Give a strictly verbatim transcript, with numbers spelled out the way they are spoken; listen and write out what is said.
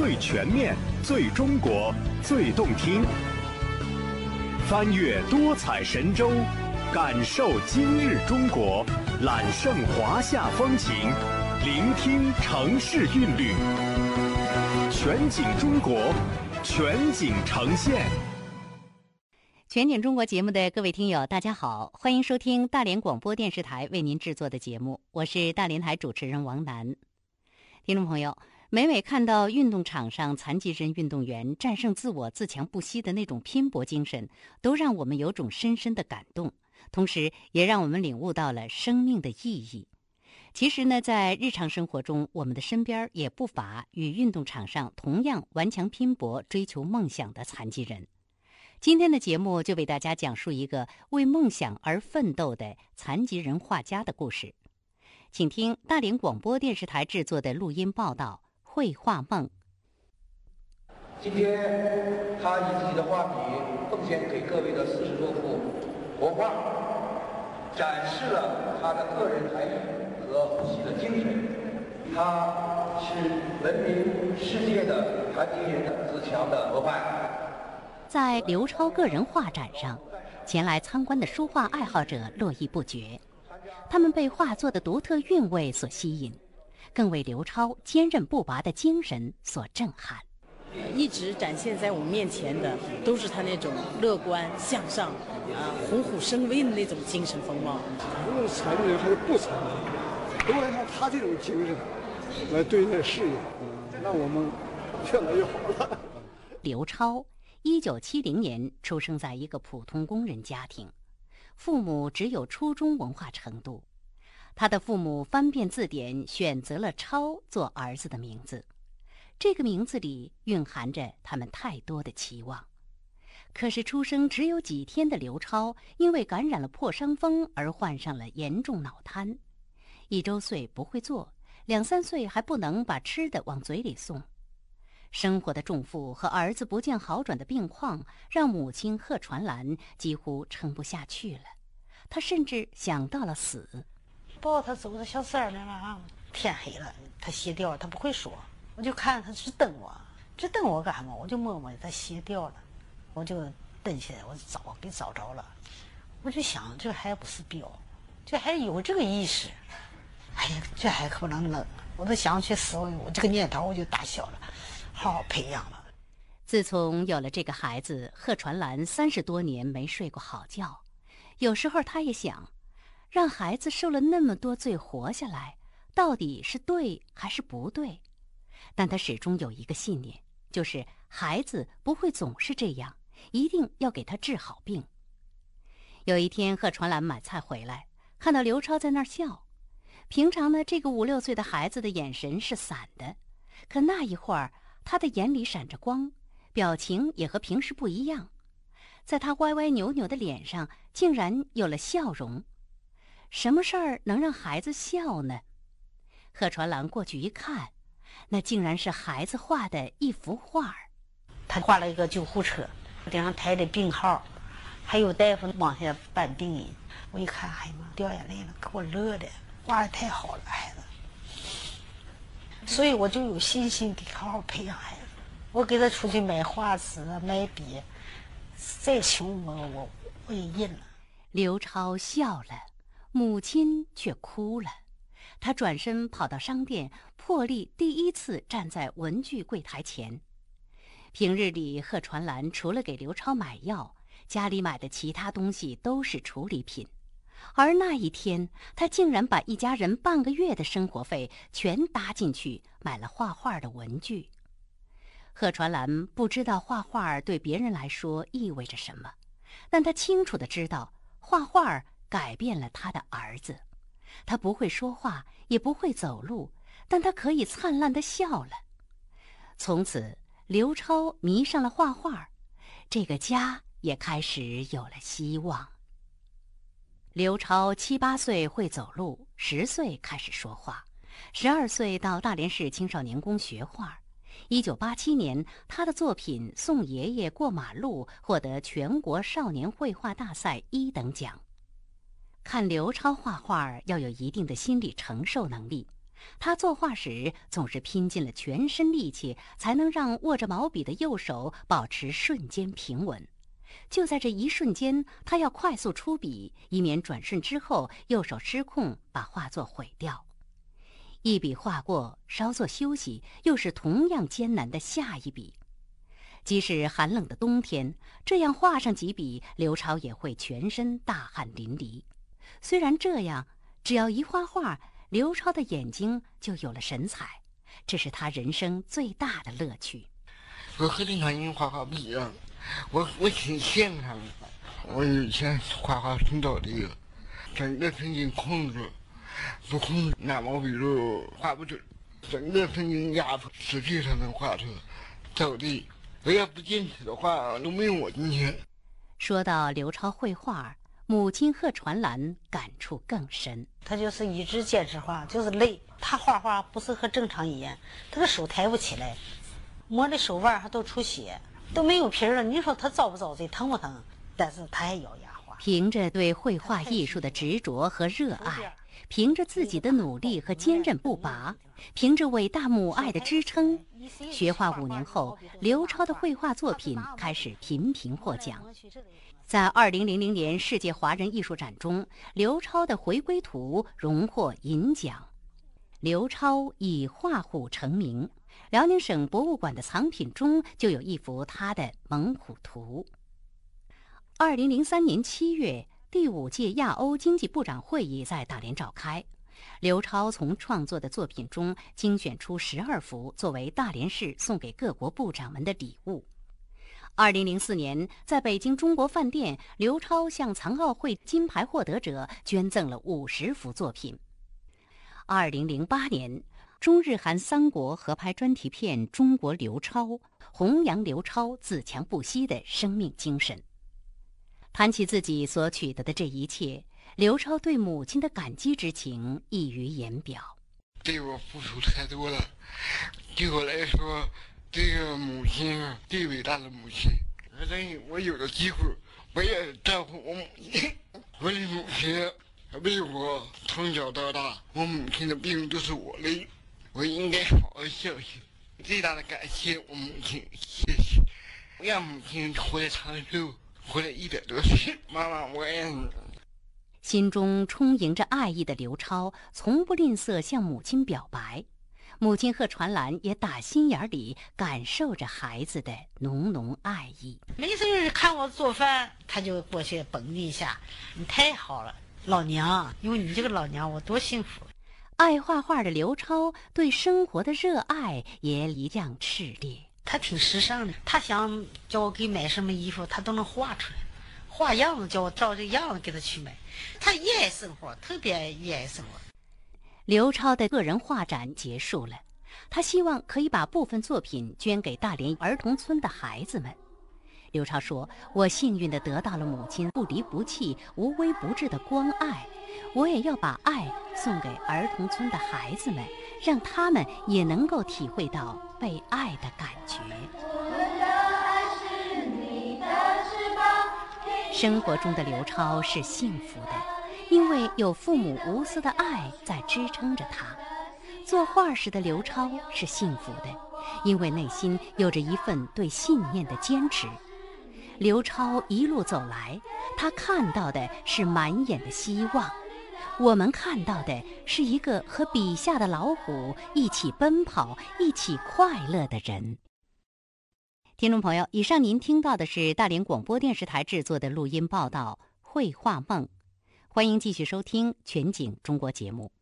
最全面、最中国、最动听。翻越多彩神州，感受今日中国，揽胜华夏风情，聆听城市韵律。全景中国，全景呈现。 全景中国节目的各位听友，大家好，欢迎收听大连广播电视台为您制作的节目，我是大连台主持人王楠。听众朋友，每每看到运动场上残疾人运动员战胜自我、自强不息的那种拼搏精神，都让我们有种深深的感动，同时也让我们领悟到了生命的意义。其实呢，在日常生活中，我们的身边也不乏与运动场上同样顽强拼搏、追求梦想的残疾人。今天的节目就为大家讲述一个为梦想而奋斗的残疾人画家的故事。请听大连广播电视台制作的录音报道《绘画梦》。 今天他以自己的画笔奉献给各位的四十多幅国画，展示了他的个人才艺和不息的精神。他是闻名世界的残疾人的自强的模范。 在刘超个人画展上，前来参观的书画爱好者络绎不绝，他们被画作的独特韵味所吸引，更为刘超坚韧不拔的精神所震撼。 一直展现在我们面前的都是他那种乐观向上啊、虎虎生威的那种精神风貌。 无论残疾人还是不残疾人，都按照他这种精神来对待事业，让我们越来越好了。 刘超一九七零年出生在一个普通工人家庭，父母只有初中文化程度。他的父母翻遍字典，选择了超做儿子的名字。这个名字里蕴含着他们太多的期望。可是出生只有几天的刘超，因为感染了破伤风而患上了严重脑瘫。一周岁不会坐，两三岁还不能把吃的往嘴里送。生活的重负和儿子不见好转的病况，让母亲贺传兰几乎撑不下去了。她甚至想到了死。 抱他走到小山那了，天黑了，他歇掉了，他不会说，我就看他直瞪我，直瞪我干嘛？我就摸摸他歇掉了，我就蹬起来，我找给找着了。我就想，这还不是标，这还有这个意识。哎呀，这还可不能冷，我都想去死，我这个念头我就打消了。好好培养了。 自从有了这个孩子，贺传兰三十多年没睡过好觉。有时候他也想，让孩子受了那么多罪活下来，到底是对还是不对？但他始终有一个信念，就是孩子不会总是这样，一定要给他治好病。有一天，贺传兰买菜回来，看到刘超在那儿笑。平常呢，这个五六岁的孩子的眼神是散的，可那一会儿他的眼里闪着光，表情也和平时不一样，在他歪歪扭扭的脸上竟然有了笑容。什么事儿能让孩子笑呢？贺传兰过去一看，那竟然是孩子画的一幅画。 他画了一个救护车，顶上抬的病号，还有大夫往下搬病人。我一看，哎呀妈，掉眼泪了，给我乐的，画的太好了，孩子。所以我就有信心得好好培养孩子。我给他出去买画纸啊，买笔，再穷我我我也认了。 刘超笑了，母亲却哭了。他转身跑到商店，破例第一次站在文具柜台前。平日里，贺传兰除了给刘超买药，家里买的其他东西都是处理品。而那一天，他竟然把一家人半个月的生活费全搭进去，买了画画的文具。贺传兰不知道画画对别人来说意味着什么，但他清楚地知道，画画改变了他的儿子。他不会说话，也不会走路，但他可以灿烂地笑了。从此，刘超迷上了画画，这个家也开始有了希望。刘超七八岁会走路，十岁开始说话，十二岁到大连市青少年宫学画。一九八七年，他的作品《送爷爷过马路》获得全国少年绘画大赛一等奖。看刘超画画要有一定的心理承受能力， 他作画时总是拼尽了全身力气，才能让握着毛笔的右手保持瞬间平稳。就在这一瞬间，他要快速出笔，以免转瞬之后右手失控把画作毁掉。一笔画过，稍作休息，又是同样艰难的下一笔。即使寒冷的冬天，这样画上几笔，刘超也会全身大汗淋漓。虽然这样，只要一画画，刘超的眼睛就有了神采，这是他人生最大的乐趣。 我和正常人画画不一样，我我挺现场的。我以前画画挺早的，整个神经控制，不控制拿毛笔就画不准，整个神经压迫，使劲才能画出走地。我要不坚持的话，都没有我今天。 说到刘超绘画，母亲贺传兰感触更深。 他就是一直坚持画，就是累。他画画不是和正常一样，他的手抬不起来，摸的手腕还都出血，都没有皮了。你说他遭不遭罪，疼不疼？但是他还咬牙画。 凭着对绘画艺术的执着和热爱，凭着自己的努力和坚韧不拔，凭着伟大母爱的支撑，学画五年后，刘超的绘画作品开始频频获奖。在二零零零年世界华人艺术展中，刘超的《回归图》荣获银奖。刘超以画虎成名，辽宁省博物馆的藏品中就有一幅他的《猛虎图》。二零零三年七月，第五届亚欧经济部长会议在大连召开。刘超从创作的作品中精选出十二幅，作为大连市送给各国部长们的礼物。二零零四年，在北京中国饭店，刘超向残奥会金牌获得者捐赠了五十幅作品。二零零八年，中日韩三国合拍专题片《中国刘超》，弘扬刘超自强不息的生命精神。谈起自己所取得的这一切，刘超对母亲的感激之情溢于言表。 对我付出太多了，对我来说，这个母亲最伟大的母亲。我有了机会，我也照顾我母亲。我的母亲为我从小到大，我母亲的病都是我累，我应该好好孝敬。最大的感谢我母亲，谢谢，让母亲活得长寿。活了一百多岁，妈妈，我爱你。 心中充盈着爱意的刘超，从不吝啬向母亲表白。母亲贺传兰也打心眼里感受着孩子的浓浓爱意。 没事看我做饭，他就过去蹦一下，你太好了，老娘，因为你这个老娘，我多幸福。 爱画画的刘超对生活的热爱也一样炽烈。 他挺时尚的，他想叫我给买什么衣服，他都能画出来，画样子叫我照这样子给他去买。他热爱生活，特别热爱生活。 刘超的个人画展结束了，他希望可以把部分作品捐给大连儿童村的孩子们。刘超说：“我幸运地得到了母亲不离不弃、无微不至的关爱，我也要把爱送给儿童村的孩子们，让他们也能够体会到被爱的感觉。”生活中的刘超是幸福的，因为有父母无私的爱在支撑着他。作画时的刘超是幸福的，因为内心有着一份对信念的坚持。刘超一路走来，他看到的是满眼的希望，我们看到的是一个和笔下的老虎一起奔跑、一起快乐的人。听众朋友，以上您听到的是大连广播电视台制作的录音报道《绘画梦》，欢迎继续收听全景中国节目。